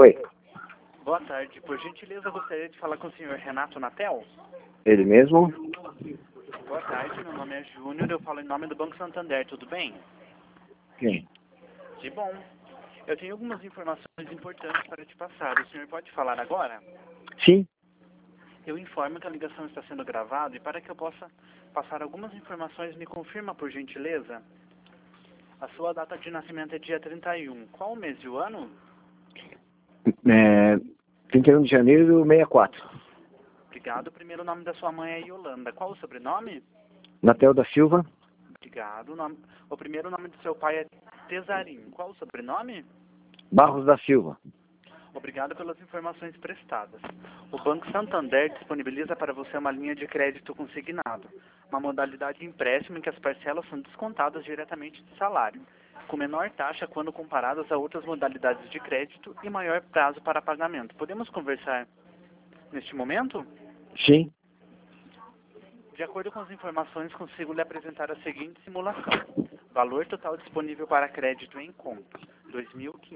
Oi, Boa tarde. Por gentileza, eu gostaria de falar com o senhor Renato Natel. ele mesmo? Boa tarde, meu nome é Júnior, eu falo em nome do Banco Santander, tudo bem? Sim. Que bom. Eu tenho algumas informações importantes para te passar. O senhor pode falar agora? Sim, Eu informo que a ligação está sendo gravada e para que eu possa passar algumas informações, me confirma, por gentileza. A sua data de nascimento é dia 31. Qual o mês e o ano? 31 de janeiro, 64. Obrigado. O primeiro nome da sua mãe é Yolanda. Qual o sobrenome? Natel da Silva, Obrigado. O primeiro nome do seu pai é Tesarim. Qual o sobrenome? Barros da Silva. Obrigado pelas informações prestadas. O Banco Santander disponibiliza para você uma linha de crédito consignado, uma modalidade de empréstimo em que as parcelas são descontadas diretamente do salário, com menor taxa quando comparadas a outras modalidades de crédito e maior prazo para pagamento. Podemos conversar neste momento? Sim, De acordo com as informações, consigo lhe apresentar a seguinte simulação. Valor total disponível para crédito em conta, R$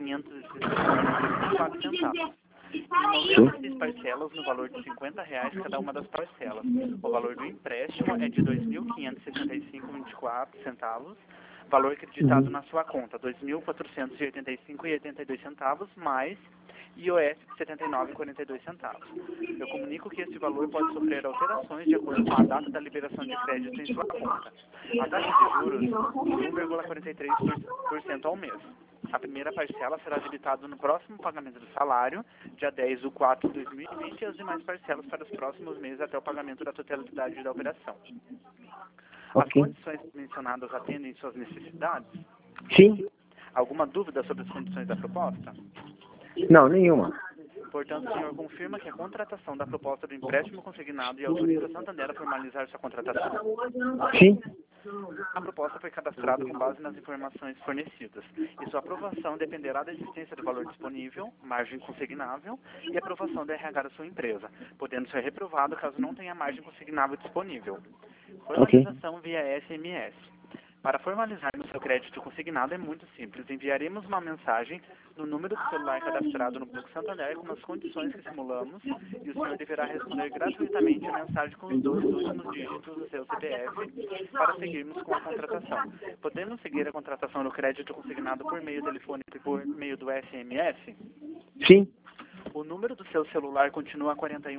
2.564,04. Em 96 parcelas no valor de R$ 50 cada uma das parcelas. O valor do empréstimo é de R$ 2.565,24. Valor acreditado na sua conta, R$ 2.485,82, mais IOF de R$ 79,42. Eu comunico que esse valor pode sofrer alterações de acordo com a data da liberação de crédito em sua conta. A taxa de juros de 1,43% ao mês. A primeira parcela será debitada no próximo pagamento do salário, dia 10 de 4 de 2020, e as demais parcelas para os próximos meses até o pagamento da totalidade da operação. As ok. condições mencionadas atendem suas necessidades? Sim, Alguma dúvida sobre as condições da proposta? não, nenhuma. Portanto, o senhor confirma que a contratação da proposta do empréstimo consignado e autoriza a Santander a formalizar sua contratação? Sim, A proposta foi cadastrada com base nas informações fornecidas, e sua aprovação dependerá da existência do valor disponível, margem consignável e aprovação da RH da sua empresa, podendo ser reprovado caso não tenha margem consignável disponível. ok. Formalização via SMS. Para formalizarmos seu crédito consignado é muito simples. Enviaremos uma mensagem no número do celular cadastrado no Banco Santander com as condições que simulamos e o senhor deverá responder gratuitamente a mensagem com os 2 últimos dígitos do seu CPF para seguirmos com a contratação. Podemos seguir a contratação do crédito consignado por meio telefônico e por meio do SMS? Sim, O número do seu celular continua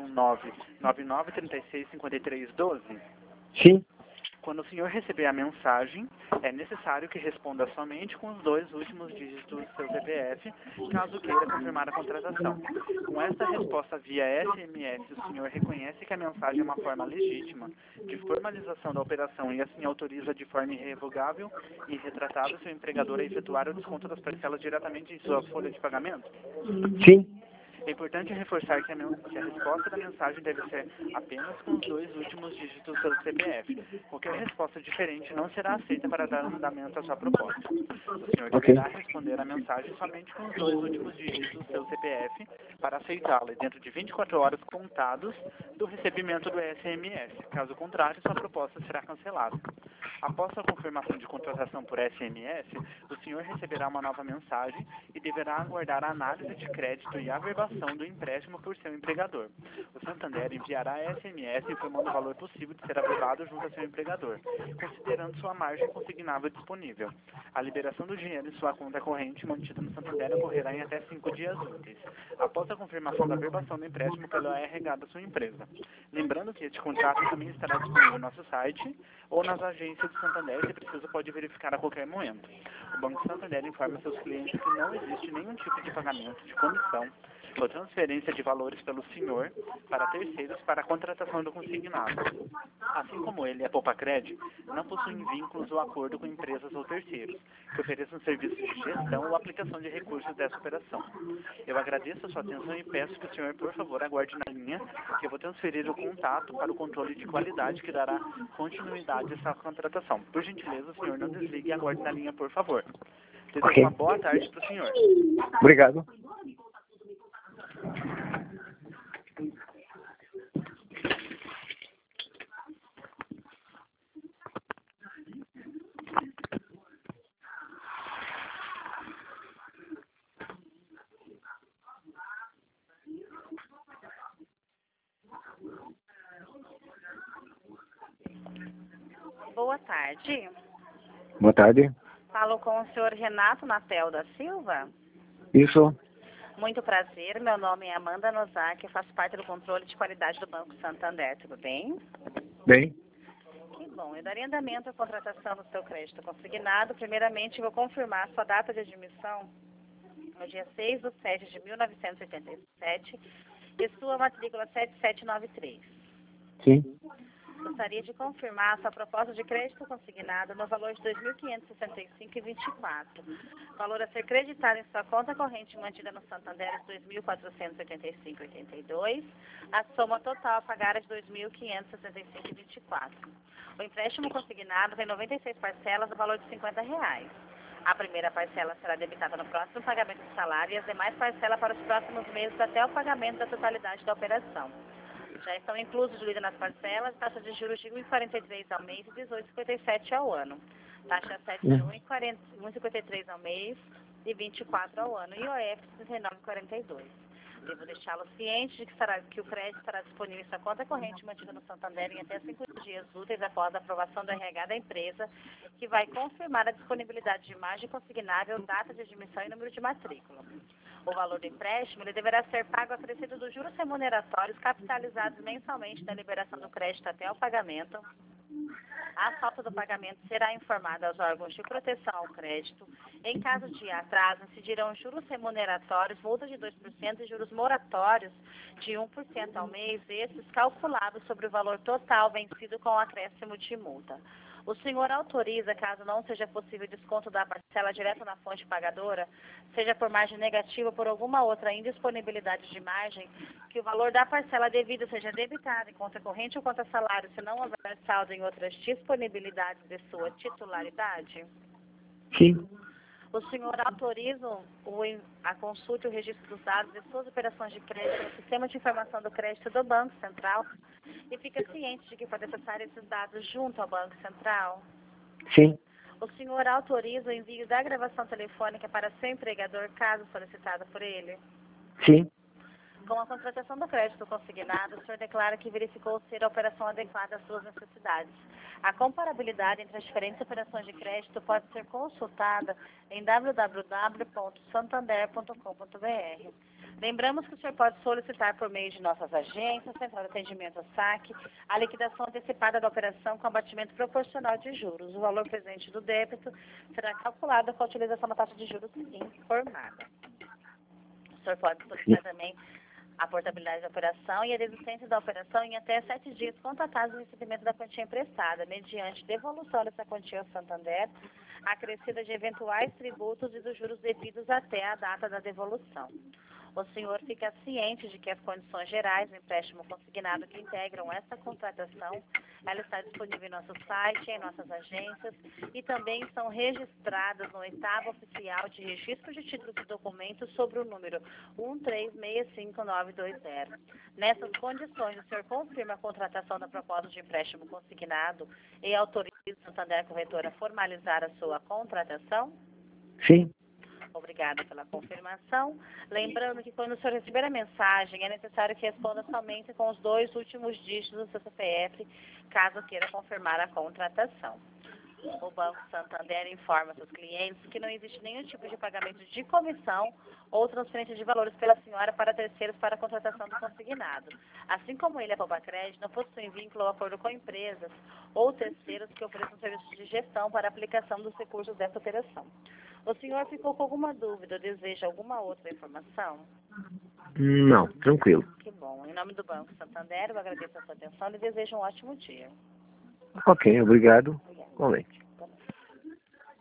419-9936-5312? sim, Quando o senhor receber a mensagem, é necessário que responda somente com os 2 últimos dígitos do seu CPF, caso queira confirmar a contratação. Com esta resposta via SMS, o senhor reconhece que a mensagem é uma forma legítima de formalização da operação e assim autoriza de forma irrevogável e retratada seu empregador a efetuar o desconto das parcelas diretamente em sua folha de pagamento? sim, É importante reforçar que a resposta da mensagem deve ser apenas com os 2 últimos dígitos do seu CPF. Qualquer resposta diferente não será aceita para dar andamento à sua proposta. O senhor ok. deverá responder a mensagem somente com os 2 últimos dígitos do seu CPF para aceitá-la, dentro de 24 horas contados do recebimento do SMS. Caso contrário, sua proposta será cancelada. Após a confirmação de contratação por SMS, o senhor receberá uma nova mensagem e deverá aguardar a análise de crédito e averbação do empréstimo por seu empregador. O Santander enviará SMS informando o valor possível de ser averbado junto a seu empregador, considerando sua margem consignável disponível. A liberação do dinheiro em sua conta corrente mantida no Santander ocorrerá em até 5 dias úteis, após a confirmação da averbação do empréstimo pelo RH da sua empresa. Lembrando que este contrato também estará disponível no nosso site ou nas agências do Santander, se preciso pode verificar a qualquer momento. O Banco Santander informa seus clientes que não existe nenhum tipo de pagamento de comissão ou transferência de valores pelo senhor para terceiros para a contratação do consignado. Assim como ele e a Poupacred, não possuem vínculos ou acordo com empresas ou terceiros, que ofereçam serviços de gestão ou aplicação de recursos dessa operação. Eu agradeço a sua atenção e peço que o senhor, por favor, aguarde na linha, que eu vou transferir o contato para o controle de qualidade que dará continuidade a essa contratação. Por gentileza, o senhor não desligue e aguarde na linha, por favor. Desejo Ok. uma boa tarde para o senhor. Obrigado. Boa tarde. Boa tarde. Falo com o senhor Renato Natel da Silva. Isso. Muito prazer, meu nome é Amanda Nozak, eu faço parte do controle de qualidade do Banco Santander, tudo bem? Bem. Que bom, eu daria andamento à contratação do seu crédito consignado. Primeiramente, vou confirmar sua data de admissão no dia 6/7/1987 e sua matrícula 7793. Sim. Gostaria de confirmar sua proposta de crédito consignado no valor de R$ 2.565,24. Valor a ser creditado em sua conta corrente mantida no Santander é R$ 2.485,82. A soma total a pagar é de R$ 2.565,24. O empréstimo consignado tem 96 parcelas no valor de R$ 50. A primeira parcela será debitada no próximo pagamento do salário e as demais parcelas para os próximos meses até o pagamento da totalidade da operação. Já estão inclusos divididos nas parcelas, taxa de juros de 1,43 ao mês e 18,57 ao ano. Taxa 7 de 1,53 ao mês e 24 ao ano. E IOF 39,42. Devo deixá-lo ciente de que o crédito estará disponível em sua conta corrente mantida no Santander em até 5 dias úteis após a aprovação do RH da empresa, que vai confirmar a disponibilidade de imagem consignável, data de admissão e número de matrícula. O valor do empréstimo ele deverá ser pago acrescido dos juros remuneratórios capitalizados mensalmente na liberação do crédito até o pagamento. A falta do pagamento será informada aos órgãos de proteção ao crédito. Em caso de atraso, incidirão juros remuneratórios, multa de 2% e juros moratórios de 1% ao mês, esses calculados sobre o valor total vencido com o acréscimo de multa. O senhor autoriza, caso não seja possível desconto da parcela direto na fonte pagadora, seja por margem negativa ou por alguma outra indisponibilidade de margem, que o valor da parcela devida seja debitado em conta corrente ou conta salário, se não houver saldo em outras disponibilidades de sua titularidade? Sim. O senhor autoriza a consulta e o registro dos dados de suas operações de crédito no Sistema de Informação do Crédito do Banco Central e fica ciente de que pode acessar esses dados junto ao Banco Central? Sim. O senhor autoriza o envio da gravação telefônica para seu empregador, caso solicitada por ele? Sim. Com a contratação do crédito consignado, o senhor declara que verificou ser a operação adequada às suas necessidades. A comparabilidade entre as diferentes operações de crédito pode ser consultada em www.santander.com.br. Lembramos que o senhor pode solicitar por meio de nossas agências, Central de Atendimento ao Saque, a liquidação antecipada da operação com abatimento proporcional de juros. O valor presente do débito será calculado com a utilização da taxa de juros informada. O senhor pode solicitar também a portabilidade da operação e a desistência da operação em até 7 dias constatados o recebimento da quantia emprestada, mediante devolução dessa quantia ao Santander, acrescida de eventuais tributos e dos juros devidos até a data da devolução. O senhor fica ciente de que as condições gerais do empréstimo consignado que integram essa contratação, ela está disponível em nosso site, em nossas agências e também são registradas no 8º Oficial de Registro de Títulos e Documentos sobre o número 1365920. Nessas condições, o senhor confirma a contratação da proposta de empréstimo consignado e autoriza o Santander Corretora a formalizar a sua contratação? Sim. Obrigada pela confirmação. Lembrando que quando o senhor receber a mensagem, é necessário que responda somente com os 2 últimos dígitos do seu CPF, caso queira confirmar a contratação. O Banco Santander informa seus clientes que não existe nenhum tipo de pagamento de comissão ou transferência de valores pela senhora para terceiros para a contratação do consignado. Assim como ele, a Poupa Crédito, não possui vínculo ou acordo com empresas ou terceiros que ofereçam serviços de gestão para a aplicação dos recursos dessa operação. O senhor ficou com alguma dúvida ou deseja alguma outra informação? Não, tranquilo. Que bom. Em nome do Banco Santander, eu agradeço a sua atenção e desejo um ótimo dia. Ok, obrigado. Obrigada. Igualmente.